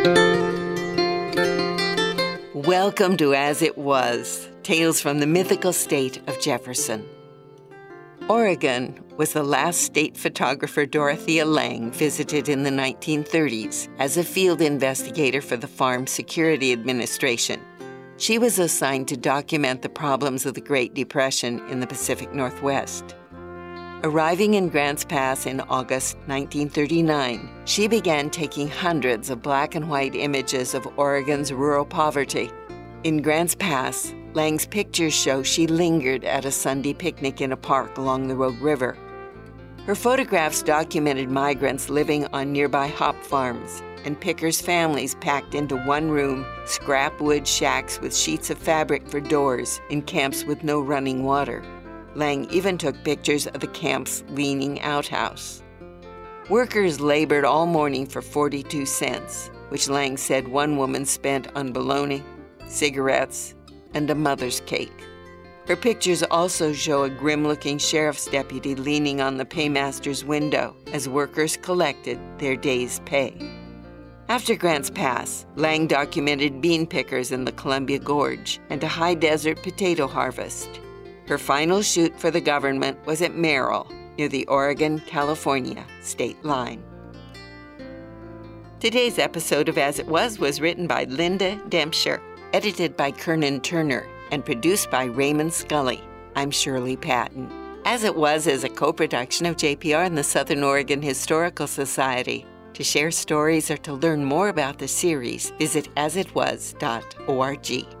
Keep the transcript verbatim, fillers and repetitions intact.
Welcome to As It Was, Tales from the Mythical State of Jefferson. Oregon was the last state photographer Dorothea Lange visited in the nineteen thirties as a field investigator for the Farm Security Administration. She was assigned to document the problems of the Great Depression in the Pacific Northwest. Arriving in Grants Pass in August nineteen thirty-nine, she began taking hundreds of black and white images of Oregon's rural poverty. In Grants Pass, Lange's pictures show she lingered at a Sunday picnic in a park along the Rogue River. Her photographs documented migrants living on nearby hop farms and pickers' families packed into one-room, scrap-wood shacks with sheets of fabric for doors in camps with no running water. Lange even took pictures of the camp's leaning outhouse. Workers labored all morning for forty-two cents, which Lange said one woman spent on bologna, cigarettes, and a mother's cake. Her pictures also show a grim-looking sheriff's deputy leaning on the paymaster's window as workers collected their day's pay. After Grants Pass, Lange documented bean pickers in the Columbia Gorge and a high-desert potato harvest. Her final shoot for the government was at Merrill, near the Oregon-California state line. Today's episode of As It Was was written by Linda Dempscher, edited by Kernan Turner, and produced by Raymond Scully. I'm Shirley Patton. As It Was is a co-production of J P R and the Southern Oregon Historical Society. To share stories or to learn more about the series, visit as it was dot org.